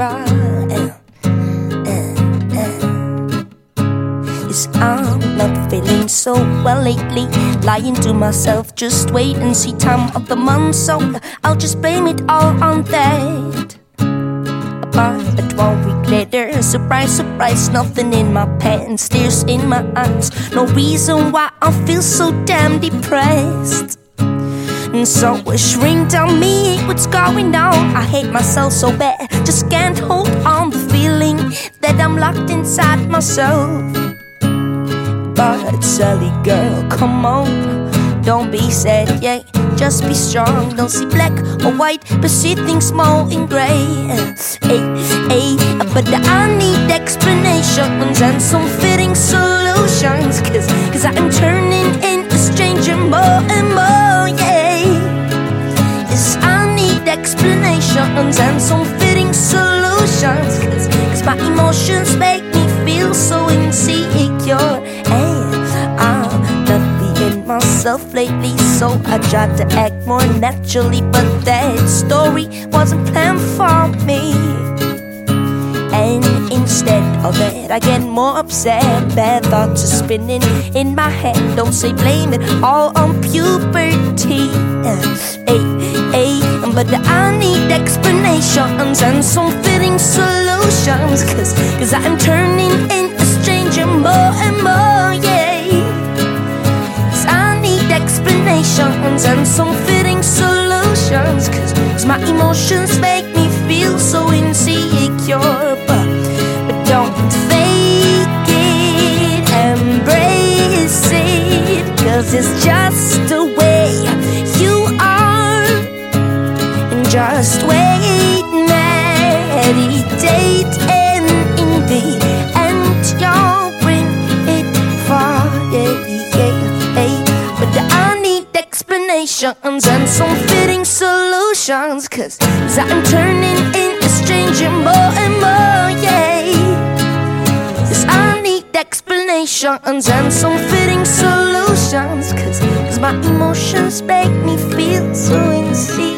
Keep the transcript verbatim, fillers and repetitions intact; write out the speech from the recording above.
cry. Yes, I'm not feeling so well lately. Lying to myself, just wait and see time of the month. So I'll just blame it all on that. But one week later, surprise, surprise, nothing in my pants, tears in my eyes. No reason why I feel so damn depressed. And so I shrink down me, what's going on? I hate myself so bad, just can't hold on the feeling that I'm locked inside myself. But Sally girl, come on, don't be sad, yeah, just be strong. Don't see black or white, but see things small and grey. Hey, hey, but I need explanations and some fitting solutions. Cause, cause I'm turning into a stranger more and more, yeah. Yes, I need explanations and some fitting solutions. Cause, cause my emotions make me feel so insecure. And I'm not being myself lately, so I tried to act more naturally, but that story wasn't planned for me. And instead of that, I get more upset. Bad thoughts are spinning in my head. Don't say blame it all on puberty. Hey, hey, but I need explanations and some fitting solutions. Cause, cause I'm turning into a stranger more and more, yeah. Cause I need explanations and some fitting solutions. Cause, cause my emotions make me feel so insecure. But, but don't fake it, embrace it. Cause it's just the way you are. And just wait, meditate, and in the end you'll bring it far, yeah, yeah, yeah. But I need explanations and some fitting solutions. Cause, cause I'm turning into a stranger more and more, yeah. Cause I need explanations and some fitting solutions. Cause, cause my emotions make me feel so insecure.